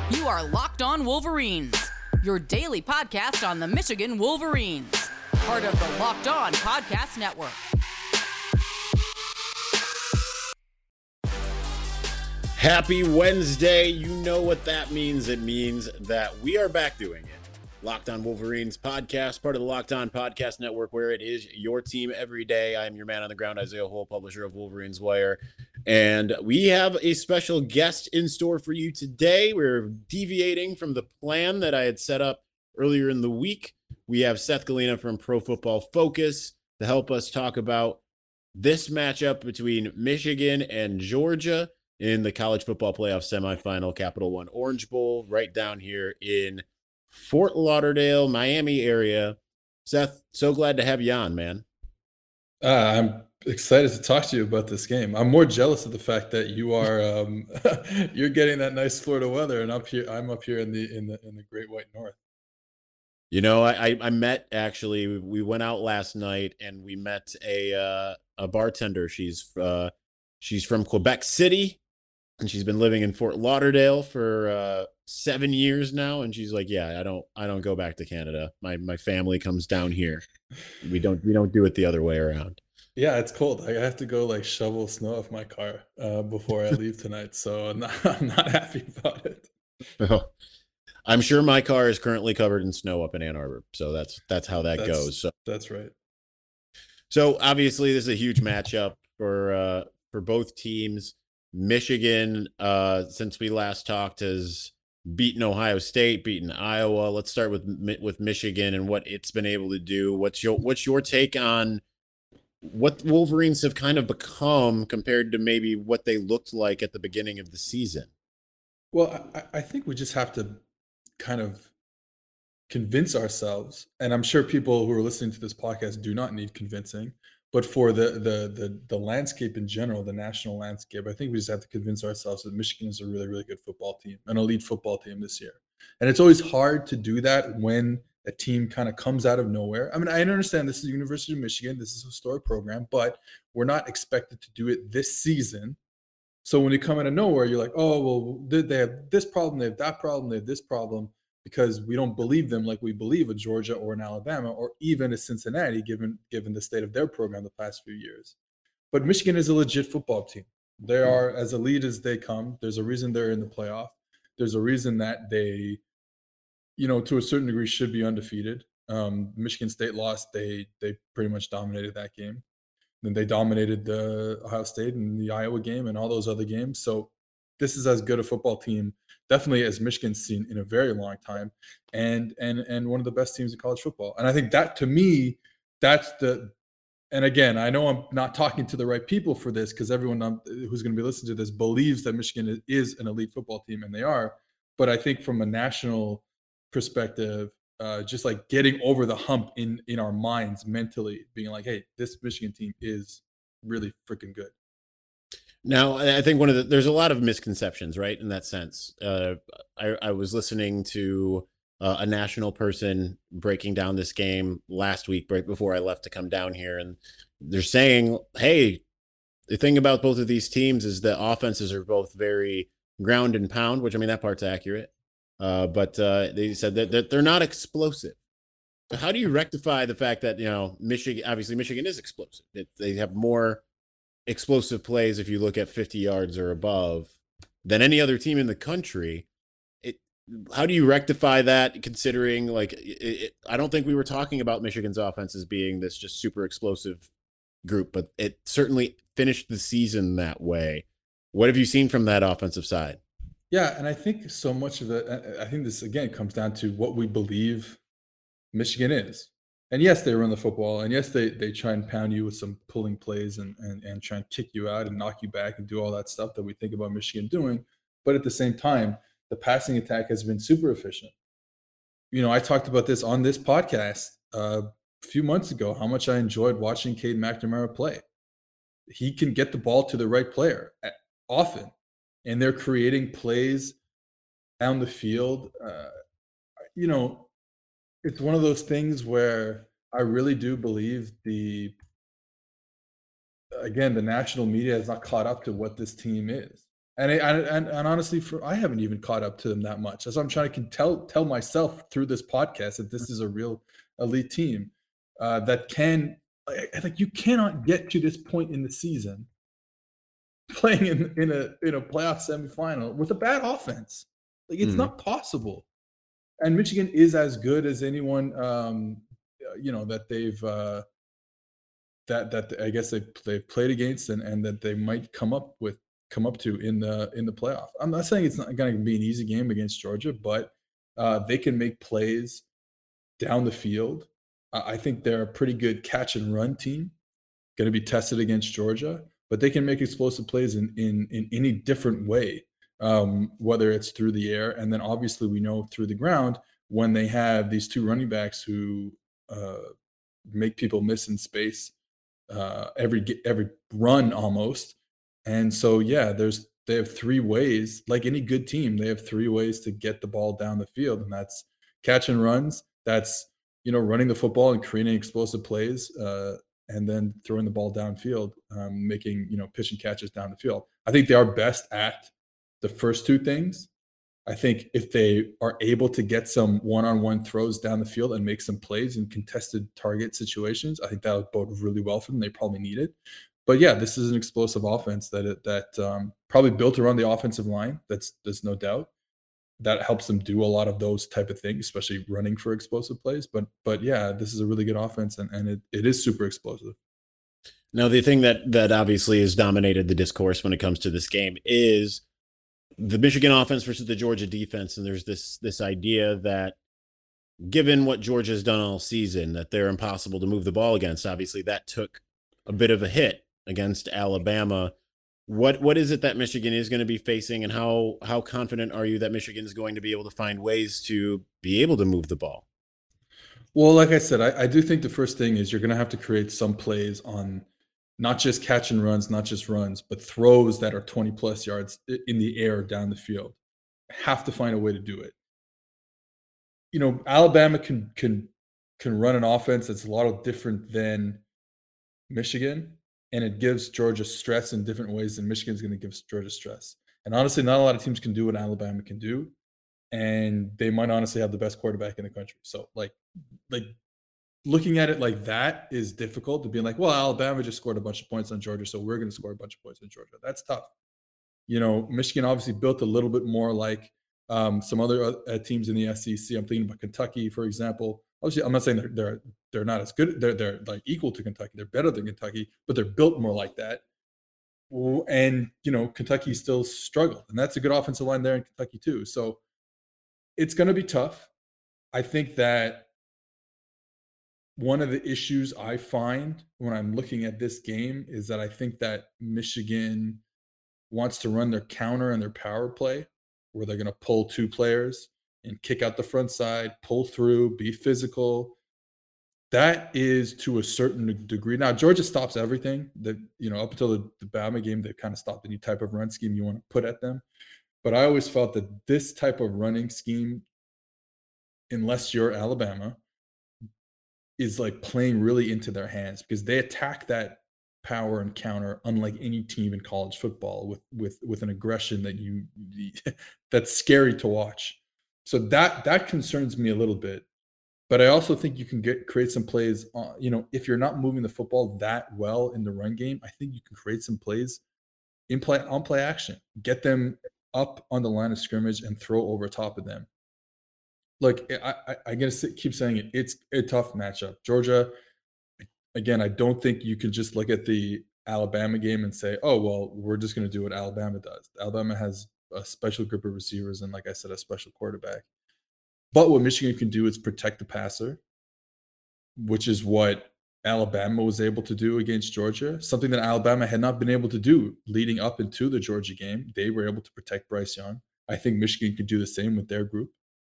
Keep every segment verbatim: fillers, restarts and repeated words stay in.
You are Locked On Wolverines, your daily podcast on the Michigan Wolverines, part of the Locked On Podcast Network. Happy Wednesday. You know what that means. It means that we are back doing it. Locked On Wolverines podcast, part of the Locked On Podcast Network, where it is your team every day. I am your man on the ground, Isaiah Hole, publisher of Wolverines Wire. And we have a special guest in store for you today. We're deviating from the plan that I had set up earlier in the week. We have Seth Galina from Pro Football Focus to help us talk about this matchup between Michigan and Georgia in the college football playoff semifinal, Capital One Orange Bowl, right down here in Fort Lauderdale, Miami area. Seth, so glad to have you on, man. Uh, I'm excited to talk to you about this game. I'm more jealous of the fact that you are um, you're getting that nice Florida weather, and up here I'm up here in the in the in the Great White North. You know, I I met actually. We went out last night and we met a uh, a bartender. She's uh, she's from Quebec City, and she's been living in Fort Lauderdale for uh, seven years now. And she's like, "Yeah, I don't, I don't go back to Canada. My my family comes down here. We don't, we don't do it the other way around." Yeah, it's cold. I have to go like shovel snow off my car uh, before I leave tonight. So I'm not, I'm not happy about it. Well, I'm sure my car is currently covered in snow up in Ann Arbor. So that's that's how that That's, goes. So that's right. So obviously, this is a huge matchup for uh, for both teams. Michigan, uh, since we last talked, has beaten Ohio State, beaten Iowa. Let's start with with Michigan and what it's been able to do. What's your what's your take on what Wolverines have kind of become compared to maybe what they looked like at the beginning of the season? Well, I, I think we just have to kind of convince ourselves, and I'm sure people who are listening to this podcast do not need convincing, but for the the the the landscape in general, the national landscape, I think we just have to convince ourselves that Michigan is a really, really good football team, an elite football team this year. And it's always hard to do that when a team kind of comes out of nowhere. I mean, I understand this is the University of Michigan, this is a historic program, but we're not expected to do it this season. So when you come out of nowhere, you're like, oh, well, they have this problem, they have that problem, they have this problem, because we don't believe them like we believe a Georgia or an Alabama or even a Cincinnati, given given the state of their program the past few years. But Michigan is a legit football team. They are as elite as they come. There's a reason they're in the playoff. There's a reason that they, you know, to a certain degree should be undefeated. Um, Michigan State lost. They they pretty much dominated that game. Then they dominated the Ohio State and the Iowa game and all those other games. So this is as good a football team, definitely, as Michigan's seen in a very long time, and and and one of the best teams in college football. And I think that, to me, that's the. And again, I know I'm not talking to the right people for this, because everyone um, who's going to be listening to this believes that Michigan is an elite football team, and they are. But I think from a national perspective, uh, just like getting over the hump in in our minds mentally, being like, hey, this Michigan team is really freaking good. Now, I think one of the there's a lot of misconceptions, right, in that sense. Uh, I, I was listening to uh, a national person breaking down this game last week, right before I left to come down here, and they're saying, "Hey, the thing about both of these teams is that offenses are both very ground and pound," which, I mean, that part's accurate, uh, but uh, they said that, that they're not explosive. So how do you rectify the fact that, you know, Michigan, obviously Michigan is explosive? It, they have more explosive plays if you look at fifty yards or above than any other team in the country. It how do you rectify that, considering, like, it, it, I don't think we were talking about Michigan's offense as being this just super explosive group, but it certainly finished the season that way. What have you seen from that offensive side? Yeah, and I think so much of it, I think this again comes down to what we believe Michigan is. And yes, they run the football, and yes, they they try and pound you with some pulling plays and and and try and kick you out and knock you back and do all that stuff that we think about Michigan doing. But at the same time, the passing attack has been super efficient. You know, I talked about this on this podcast uh, a few months ago, how much I enjoyed watching Cade McNamara play. He can get the ball to the right player often, and they're creating plays down the field. Uh, you know, it's one of those things where I really do believe the again, the national media has not caught up to what this team is. And, I, and and honestly, for I haven't even caught up to them that much. That's why I'm trying to tell tell myself through this podcast that this is a real elite team uh, that can. I, I think you cannot get to this point in the season playing in in a in a playoff semifinal with a bad offense. Like it's Mm. not possible. And Michigan is as good as anyone, um, uh, you know, that they've uh, that that I guess they they've played against and and that they might come up with come up to in the in the playoff. I'm not saying it's not going to be an easy game against Georgia, but uh, they can make plays down the field. I I think they're a pretty good catch and run team, going to be tested against Georgia, but they can make explosive plays in in in any different way, um, whether it's through the air, and then obviously we know through the ground when they have these two running backs who uh, make people miss in space uh, every ge- every run almost. And so yeah, there's they have three ways, like any good team, they have three ways to get the ball down the field, and that's catch and runs. That's you know running the football and creating explosive plays, uh, and then throwing the ball downfield, um, making you know pitch and catches down the field. I think they are best at the first two things. I think if they are able to get some one-on-one throws down the field and make some plays in contested target situations, I think that would bode really well for them. They probably need it. But yeah, this is an explosive offense that it, that um, probably built around the offensive line. That's there's no doubt that helps them do a lot of those type of things, especially running for explosive plays. But but yeah, this is a really good offense and, and it, it is super explosive. Now, the thing that that obviously has dominated the discourse when it comes to this game is the Michigan offense versus the Georgia defense, and there's this this idea that given what Georgia's done all season, that they're impossible to move the ball against. Obviously, that took a bit of a hit against Alabama. What what is it that Michigan is going to be facing, and how how confident are you that Michigan is going to be able to find ways to be able to move the ball? Well, like I said, I, I do think the first thing is you're going to have to create some plays on not just catch and runs, not just runs, but throws that are twenty plus yards i- in the air down the field. Have to find a way to do it. You know, Alabama can can can run an offense that's a lot of different than Michigan, and it gives Georgia stress in different ways than Michigan's going to give Georgia stress. And honestly, not a lot of teams can do what Alabama can do, and they might honestly have the best quarterback in the country. So, like, like looking at it like that is difficult to be like, well, Alabama just scored a bunch of points on Georgia, so we're going to score a bunch of points on Georgia. That's tough. You know, Michigan obviously built a little bit more like um, some other uh, teams in the S E C. I'm thinking about Kentucky, for example. Obviously, I'm not saying they're they're they're not as good. They're they're like equal to Kentucky. They're better than Kentucky, but they're built more like that. W- And you know, Kentucky still struggled, and that's a good offensive line there in Kentucky too. So it's going to be tough. I think that one of the issues I find when I'm looking at this game is that I think that Michigan wants to run their counter and their power play, where they're going to pull two players and kick out the front side, pull through, be physical. That is to a certain degree. Now, Georgia stops everything. That you know, up until the, the Bama game, they kind of stopped any type of run scheme you want to put at them. But I always felt that this type of running scheme, unless you're Alabama, is like playing really into their hands because they attack that power and counter unlike any team in college football with with with an aggression that you that's scary to watch. So that that concerns me a little bit. But I also think you can get create some plays. Uh, you know, if you're not moving the football that well in the run game, I think you can create some plays in play on play action. Get them up on the line of scrimmage and throw over top of them. Look, I I, I gotta say, keep saying it. It's a tough matchup. Georgia, again, I don't think you can just look at the Alabama game and say, "Oh, well, we're just going to do what Alabama does." Alabama has a special group of receivers and, like I said, a special quarterback. But what Michigan can do is protect the passer, which is what Alabama was able to do against Georgia. Something that Alabama had not been able to do leading up into the Georgia game. They were able to protect Bryce Young. I think Michigan could do the same with their group.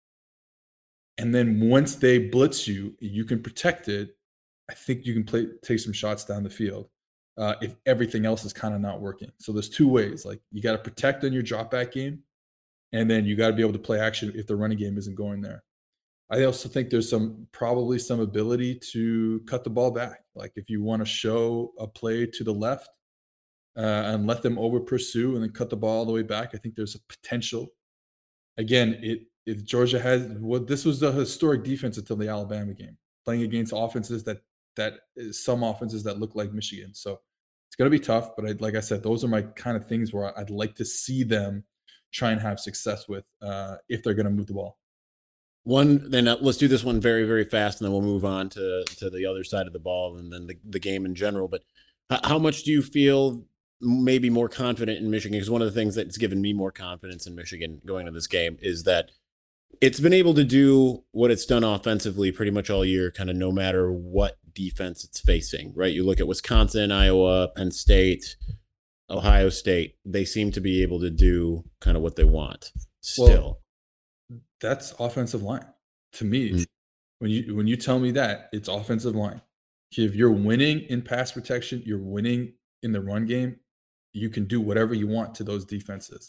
And then once they blitz you, you can protect it. I think you can play take some shots down the field uh, if everything else is kind of not working. So there's two ways. Like you got to protect on your drop back game, and then you got to be able to play action if the running game isn't going there. I also think there's some probably some ability to cut the ball back. Like if you want to show a play to the left, uh, and let them over pursue and then cut the ball all the way back. I think there's a potential. Again, it if Georgia has what this was the historic defense until the Alabama game, playing against offenses that that is some offenses that look like Michigan. So it's going to be tough, but I, like I said, those are my kind of things where I'd like to see them try and have success with uh, if they're going to move the ball. One, then uh, let's do this one very, very fast, and then we'll move on to to the other side of the ball and then the, the game in general. But h- how much do you feel maybe more confident in Michigan? Because one of the things that's given me more confidence in Michigan going to this game is that it's been able to do what it's done offensively pretty much all year, kind of no matter what defense it's facing, right? You look at Wisconsin, Iowa, Penn State, Ohio State, they seem to be able to do kind of what they want still. Well, that's offensive line. To me, Mm. when you when you tell me that, it's offensive line. If you're winning in pass protection, you're winning in the run game, you can do whatever you want to those defenses.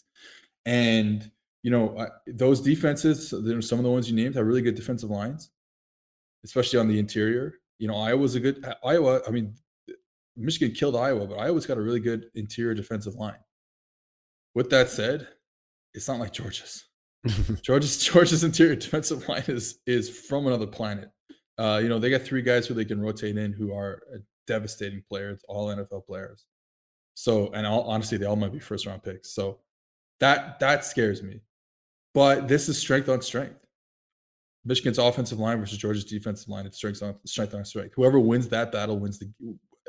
And you know, I, those defenses, there are some of the ones you named have really good defensive lines, especially on the interior. You know, Iowa's a good Iowa. I mean, Michigan killed Iowa, but Iowa's got a really good interior defensive line. With that said, it's not like Georgia's. Georgia's Georgia's interior defensive line is is from another planet. Uh, you know, they got three guys who they can rotate in who are uh, devastating players, all N F L players. So, and all, honestly, they all might be first round picks. So that that scares me. But this is strength on strength. Michigan's offensive line versus Georgia's defensive line. It's strength on strength on strength. Whoever wins that battle wins the.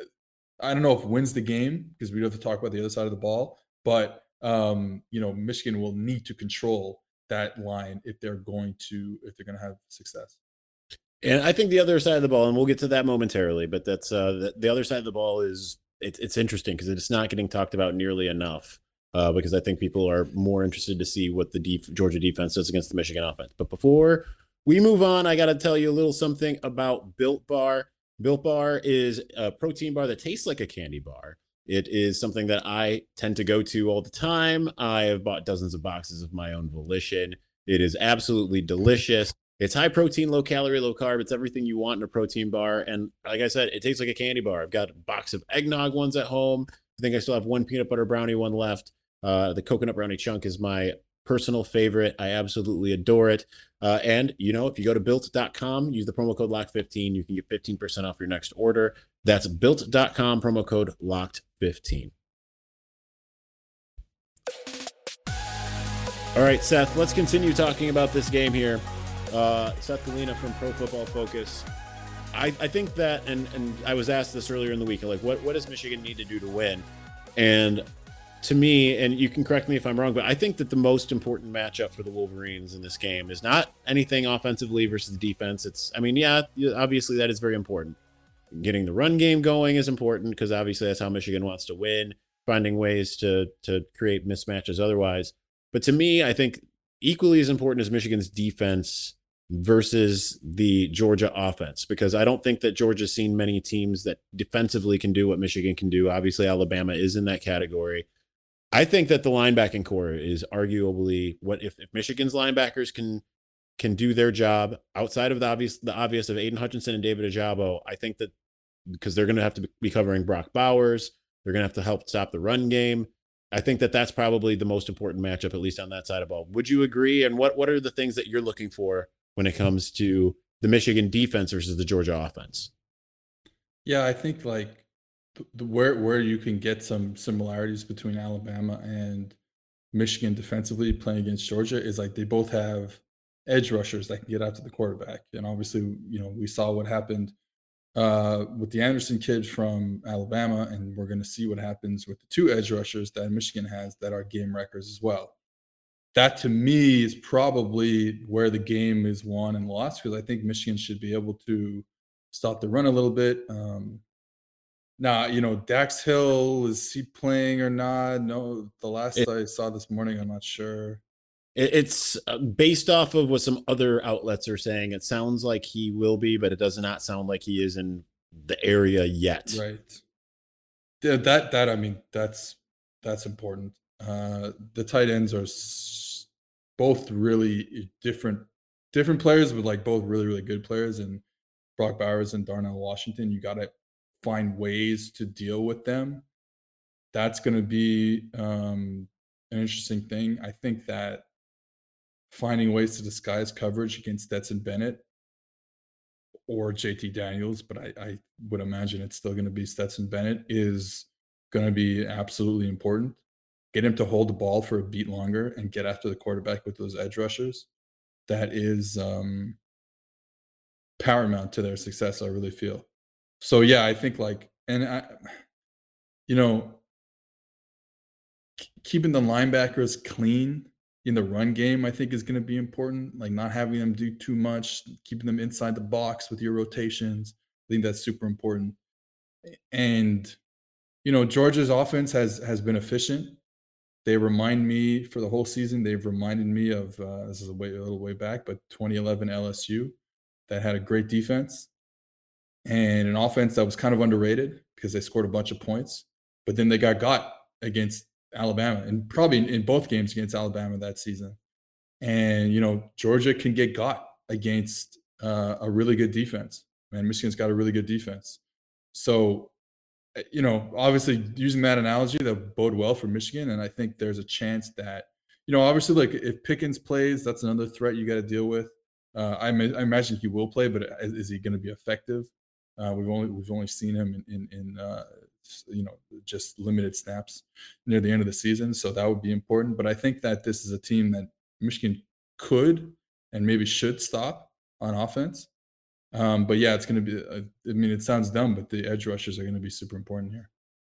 I don't know if wins the game because we don't have to talk about the other side of the ball. But um, you know, Michigan will need to control that line if they're going to if they're going to have success. And I think the other side of the ball, and we'll get to that momentarily, but that's uh, the, the other side of the ball is it's it's interesting because it's not getting talked about nearly enough. Uh, because I think people are more interested to see what the def- Georgia defense does against the Michigan offense. But before we move on, I got to tell you a little something about Built Bar. Built Bar is a protein bar that tastes like a candy bar. It is something that I tend to go to all the time. I have bought dozens of boxes of my own volition. It is absolutely delicious. It's high protein, low calorie, low carb. It's everything you want in a protein bar. And like I said, it tastes like a candy bar. I've got a box of eggnog ones at home. I think I still have one peanut butter brownie one left. Uh, the coconut brownie chunk is my personal favorite. I absolutely adore it. Uh, and, you know, if you go to built dot com, use the promo code locked fifteen, you can get fifteen percent off your next order. That's built dot com, promo code locked fifteen. All right, Seth, let's continue talking about this game here. Uh, Seth Galina from Pro Football Focus. I, I think that, and, and I was asked this earlier in the week, like, what, what does Michigan need to do to win? And to me, and you can correct me if I'm wrong, but I think that the most important matchup for the Wolverines in this game is not anything offensively versus the defense. It's, I mean, yeah, obviously that is very important. Getting the run game going is important because obviously that's how Michigan wants to win, finding ways to to create mismatches otherwise. But to me, I think equally as important as Michigan's defense versus the Georgia offense, because I don't think that Georgia's seen many teams that defensively can do what Michigan can do. Obviously, Alabama is in that category. I think that the linebacking core is arguably what if, if Michigan's linebackers can can do their job outside of the obvious the obvious of Aiden Hutchinson and David Ajabo. I think that because they're going to have to be covering Brock Bowers, they're going to have to help stop the run game. I think that that's probably the most important matchup, at least on that side of the ball. Would you agree? And what what are the things that you're looking for when it comes to the Michigan defense versus the Georgia offense? Yeah, I think like the, where where you can get some similarities between Alabama and Michigan defensively playing against Georgia is like they both have edge rushers that can get out to the quarterback. And obviously, you know, we saw what happened uh, with the Anderson kid from Alabama, and we're going to see what happens with the two edge rushers that Michigan has that are game wreckers as well. That to me is probably where the game is won and lost because I think Michigan should be able to stop the run a little bit. Um, now, you know, Dax Hill, is he playing or not? No, the last It, I saw this morning, I'm not sure. it- it's uh, based off of what some other outlets are saying. It sounds like he will be, but it does not sound like he is in the area yet. Right. Yeah, that that I mean, that's that's important. Uh, the tight ends are s- both really different different players, but like both really really good players. And Brock Bowers and Darnell Washington, you got to find ways to deal with them. that's going to be um, an interesting thing. I think that finding ways to disguise coverage against Stetson Bennett or J T Daniels, but I, I would imagine it's still going to be Stetson Bennett, is going to be absolutely important. Get him to hold the ball for a beat longer and get after the quarterback with those edge rushers. That is um, paramount to their success, I really feel. So yeah, I think like, and I, you know, k- keeping the linebackers clean in the run game, I think is going to be important. Like not having them do too much, keeping them inside the box with your rotations. I think that's super important. And you know, Georgia's offense has has been efficient. They remind me for the whole season. They've reminded me of uh, this is a way a little way back, but twenty eleven L S U that had a great defense and an offense that was kind of underrated because they scored a bunch of points, but then they got got against Alabama and probably in, in both games against Alabama that season. And you know, Georgia can get got against uh, a really good defense. Man, Michigan's got a really good defense. So uh, you know, obviously using that analogy that bode well for Michigan, and I think there's a chance that, you know, obviously like if Pickens plays, that's another threat you got to deal with. Uh, I, I imagine he will play, but is, is he going to be effective? Uh, we've only we've only seen him in in, in uh, you know, just limited snaps near the end of the season, so that would be important. But I think that this is a team that Michigan could and maybe should stop on offense. Um, but yeah, it's going to be. Uh, I mean, it sounds dumb, but the edge rushers are going to be super important here.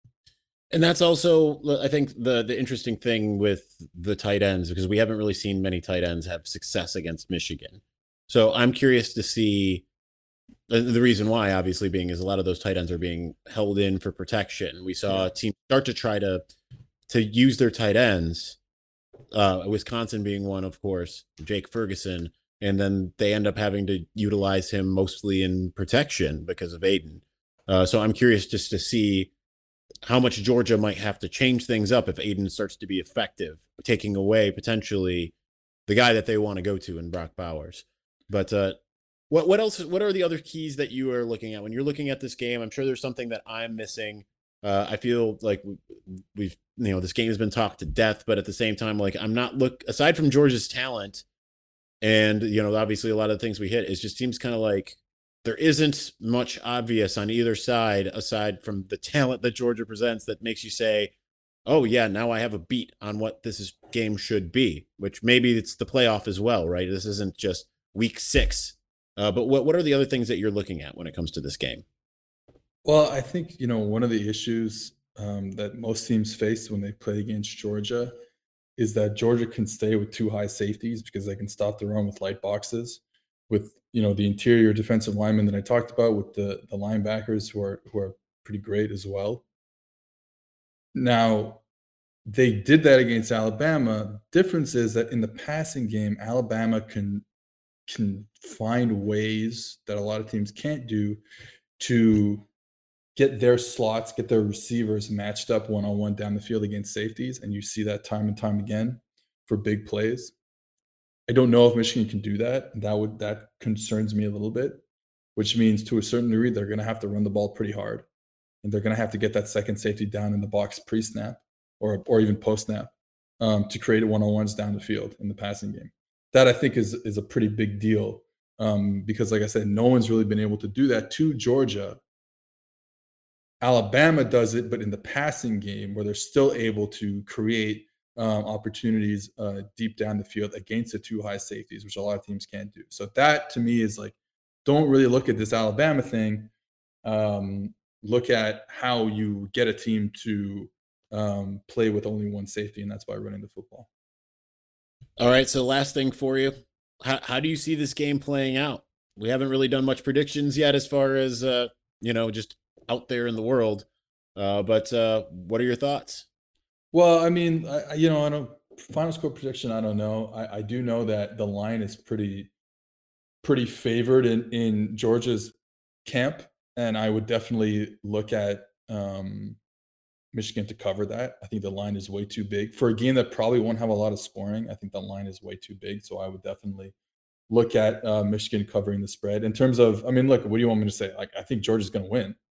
And that's also, I think, the the interesting thing with the tight ends, because we haven't really seen many tight ends have success against Michigan. So I'm curious to see the, the reason why, obviously, being is a lot of those tight ends are being held in for protection. We saw Yeah. a team start to try to to use their tight ends. Uh, Wisconsin being one, of course, Jake Ferguson, and then they end up having to utilize him mostly in protection because of Aiden. Uh, so I'm curious just to see how much Georgia might have to change things up if Aiden starts to be effective, taking away potentially the guy that they want to go to in Brock Bowers. But uh, what what else? What are the other keys that you are looking at when you're looking at this game? I'm sure there's something that I'm missing. Uh, I feel like we've, you know, this game has been talked to death, but at the same time, like I'm not look aside from Georgia's talent and, you know, obviously a lot of the things we hit, it just seems kind of like there isn't much obvious on either side aside from the talent that Georgia presents that makes you say, oh yeah, now I have a beat on what this is, game should be, which maybe it's the playoff as well, right? This isn't just week six. Uh, but what, what are the other things that you're looking at when it comes to this game? Well, I think, you know, one of the issues um, that most teams face when they play against Georgia is that Georgia can stay with two high safeties because they can stop the run with light boxes, with, you know, the interior defensive linemen that I talked about, with the the linebackers who are who are pretty great as well. Now, they did that against Alabama. Difference is that in the passing game, Alabama can can find ways that a lot of teams can't do to get their slots, get their receivers matched up one-on-one down the field against safeties, and you see that time and time again for big plays. I don't know if Michigan can do that. That would that concerns me a little bit, which means to a certain degree they're going to have to run the ball pretty hard, and they're going to have to get that second safety down in the box pre-snap or or even post-snap um, to create one-on-ones down the field in the passing game. That I think is is a pretty big deal um, because, like I said, no one's really been able to do that to Georgia. Alabama does it, but in the passing game, where they're still able to create um, opportunities uh, deep down the field against the two high safeties, which a lot of teams can't do. So that to me is like, don't really look at this Alabama thing. Um, look at how you get a team to um, play with only one safety, and that's by running the football. All right. So last thing for you, how, how do you see this game playing out? We haven't really done much predictions yet as far as, uh, you know, just out there in the world. Uh, but uh, what are your thoughts? Well, I mean, I, I- you know, I don't final score prediction. I don't know. I, I do know that the line is pretty pretty favored in in Georgia's camp, and I would definitely look at um, Michigan to cover that. I think the line is way too big for a game that probably won't have a lot of scoring. I think the line is way too big, so I would definitely look at uh, Michigan covering the spread. In terms of, I mean, look, what do you want me to say? Like, I think Georgia's going to win.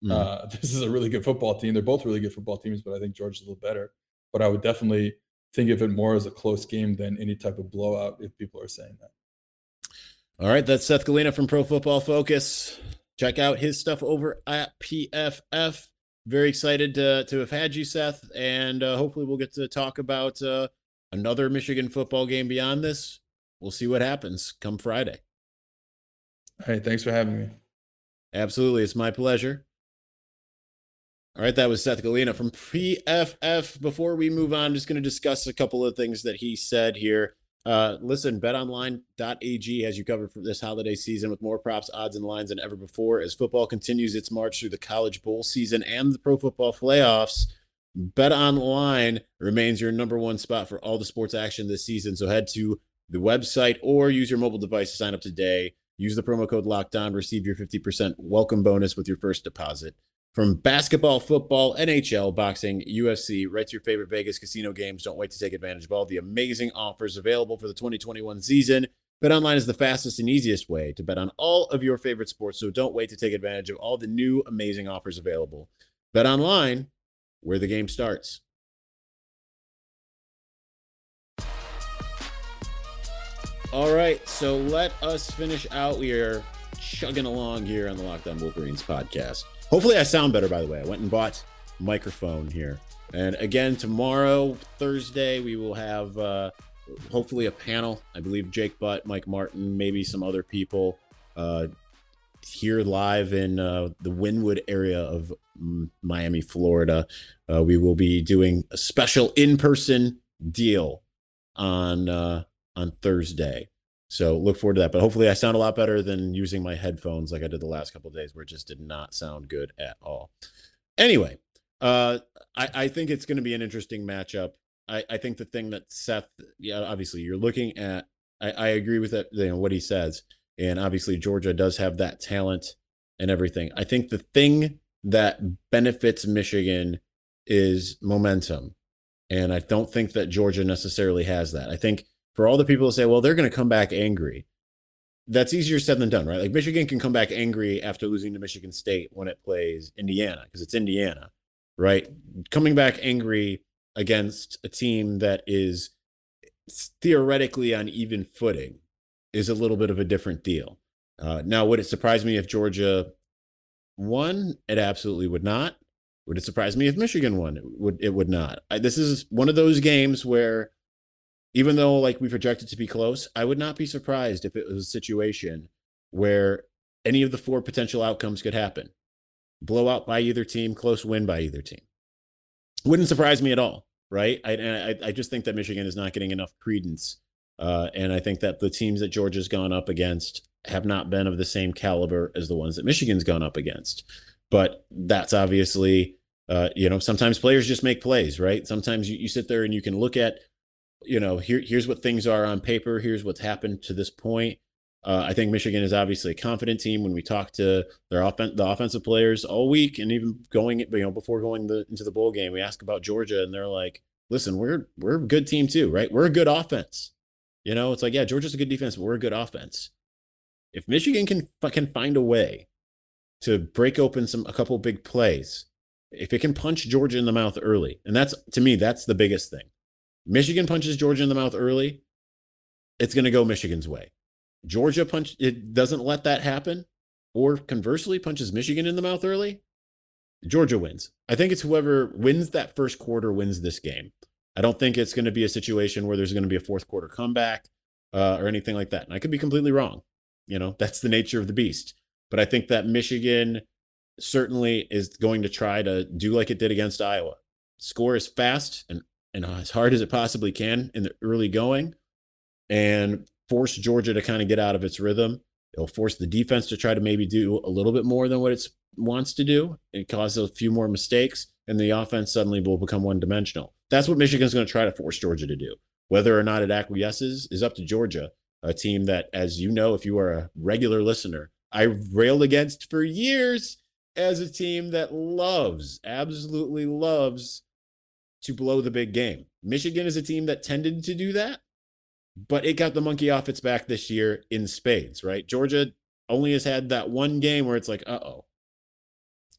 Mm. Uh, this is a really good football team. They're both really good football teams, but I think Georgia's a little better. But I would definitely think of it more as a close game than any type of blowout if people are saying that. All right, that's Seth Galina from Pro Football Focus. Check out his stuff over at P F F. Very excited to, to have had you, Seth, and uh, hopefully we'll get to talk about uh, another Michigan football game beyond this. We'll see what happens come Friday. Hey, thanks for having me. Absolutely, it's my pleasure. All right, that was Seth Galina from P F F. Before we move on, I'm just going to discuss a couple of things that he said here. Uh, listen, bet online dot a g has you covered for this holiday season with more props, odds, and lines than ever before. As football continues its march through the college bowl season and the pro football playoffs, BetOnline remains your number one spot for all the sports action this season. So head to the website or use your mobile device to sign up today. Use the promo code LOCKEDON, receive your fifty percent welcome bonus with your first deposit. From basketball, football, N H L, boxing, U F C, right to your favorite Vegas casino games, don't wait to take advantage of all the amazing offers available for the twenty twenty-one season. BetOnline is the fastest and easiest way to bet on all of your favorite sports, so don't wait to take advantage of all the new amazing offers available. BetOnline, where the game starts. All right, so let us finish out. We are chugging along here on the Locked On Wolverines podcast. Hopefully I sound better, by the way. I went and bought a microphone here. And again, tomorrow, Thursday, we will have uh, hopefully a panel. I believe Jake Butt, Mike Martin, maybe some other people uh, here live in uh, the Wynwood area of mm, Miami, Florida. Uh, we will be doing a special in-person deal on uh, on Thursday. So look forward to that. But hopefully I sound a lot better than using my headphones like I did the last couple of days where it just did not sound good at all. Anyway, uh, I, I think it's going to be an interesting matchup. I, I think the thing that Seth, yeah, obviously you're looking at, I, I agree with that, you know, what he says. And obviously Georgia does have that talent and everything. I think the thing that benefits Michigan is momentum. And I don't think that Georgia necessarily has that. I think for all the people who say, well, they're going to come back angry, that's easier said than done, right? Like Michigan can come back angry after losing to Michigan State when it plays Indiana, because it's Indiana, right? Coming back angry against a team that is theoretically on even footing is a little bit of a different deal. Uh, now, would it surprise me if Georgia won? It absolutely would not. Would it surprise me if Michigan won? It would, it would not. I, this is one of those games where even though like we projected to be close, I would not be surprised if it was a situation where any of the four potential outcomes could happen. Blowout by either team, close win by either team. Wouldn't surprise me at all, right? I, I, I just think that Michigan is not getting enough credence. Uh, and I think that the teams that Georgia's gone up against have not been of the same caliber as the ones that Michigan's gone up against. But that's obviously, uh, you know, sometimes players just make plays, right? Sometimes you, you sit there and you can look at, you know, here, here's what things are on paper. Here's what's happened to this point. Uh, I think Michigan is obviously a confident team. When we talk to their offen- the offensive players all week, and even going, you know, before going the, into the bowl game, we ask about Georgia, and they're like, "Listen, we're we're a good team too, right? We're a good offense." You know, it's like, yeah, Georgia's a good defense, but we're a good offense. If Michigan can can find a way to break open some a couple big plays, if it can punch Georgia in the mouth early, and that's to me, that's the biggest thing. Michigan punches Georgia in the mouth early, it's going to go Michigan's way. Georgia punch it doesn't let that happen, or conversely punches Michigan in the mouth early, Georgia wins. I think it's whoever wins that first quarter wins this game. I don't think it's going to be a situation where there's going to be a fourth quarter comeback uh, or anything like that. And I could be completely wrong. You know, that's the nature of the beast. But I think that Michigan certainly is going to try to do like it did against Iowa. Score as fast and, and as hard as it possibly can in the early going and force Georgia to kind of get out of its rhythm. It'll force the defense to try to maybe do a little bit more than what it wants to do. It causes a few more mistakes, and the offense suddenly will become one-dimensional. That's what Michigan's going to try to force Georgia to do. Whether or not it acquiesces is up to Georgia, a team that, as you know, if you are a regular listener, I railed against for years as a team that loves, absolutely loves to blow the big game. Michigan is a team that tended to do that, but it got the monkey off its back this year in spades, right? Georgia only has had that one game where it's like, uh-oh.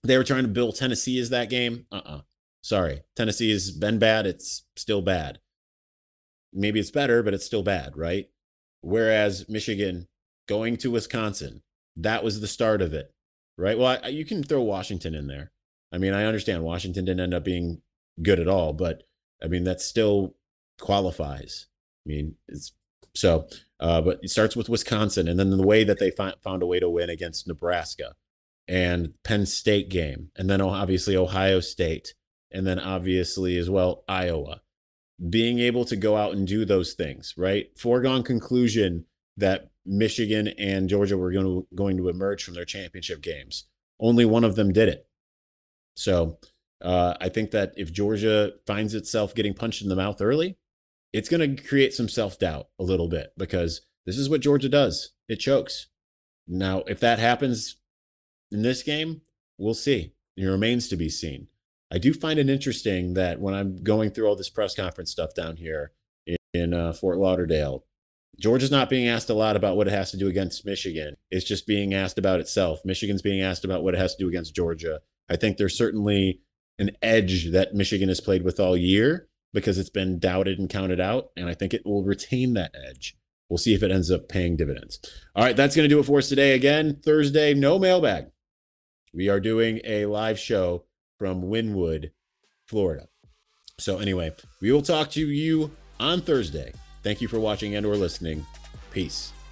they were trying to build Tennessee as that game. Uh-uh. Sorry. Tennessee has been bad. It's still bad. Maybe it's better, but it's still bad, right? Whereas Michigan going to Wisconsin, that was the start of it, right? Well, I, you can throw Washington in there. I mean, I understand Washington didn't end up being good at all, but I mean, that still qualifies. I mean, it's so, uh, but it starts with Wisconsin, and then the way that they fi- found a way to win against Nebraska and Penn State game, and then obviously Ohio State, and then obviously as well Iowa. Being able to go out and do those things, right? Foregone conclusion that Michigan and Georgia were going to, going to emerge from their championship games. Only one of them did it. So uh, I think that if Georgia finds itself getting punched in the mouth early, it's going to create some self-doubt a little bit, because this is what Georgia does. It chokes. Now, if that happens in this game, we'll see. It remains to be seen. I do find it interesting that when I'm going through all this press conference stuff down here in, in uh, Fort Lauderdale, Georgia's not being asked a lot about what it has to do against Michigan. It's just being asked about itself. Michigan's being asked about what it has to do against Georgia. I think there's certainly an edge that Michigan has played with all year because it's been doubted and counted out, and I think it will retain that edge. We'll see if it ends up paying dividends. All right, that's going to do it for us today. Again, Thursday, no mailbag. We are doing a live show from Wynwood, Florida. So anyway, we will talk to you on Thursday. Thank you for watching and or listening. Peace.